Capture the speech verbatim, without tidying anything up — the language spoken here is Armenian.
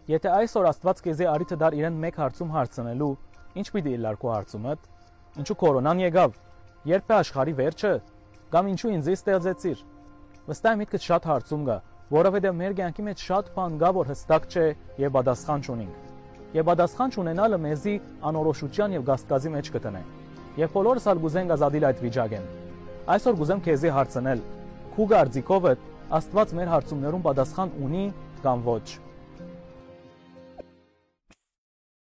Եթե այսօր Աստված քեզի արիթը դար իրեն մեկ հարցում հարցնելու, ինչ պիտի լարկու հարցումդ, ինչու կորոնան եկավ, երբ է աշխարհի վերջը, կամ ինչու ինձ ստեղծեցիր։ Վստահ եմ միտքդ շատ հարցում կա, որովհետև մեր կյանքի մեջ շատ բան կա, որ հստակ չէ եւ պատասխան չունենք։ Եվ պատասխան չունենալը մեզի անորոշության եւ գաստկազի մեջ կտնե։ Եվ բոլորս ալ գուզենք ազատիլ այդ վիճակեն։ Այսօր գուզեմ քեզի հարցնել, քու գարձիկովդ Աստված մեր հարցումներուն պատասխան ունի կամ ոչ։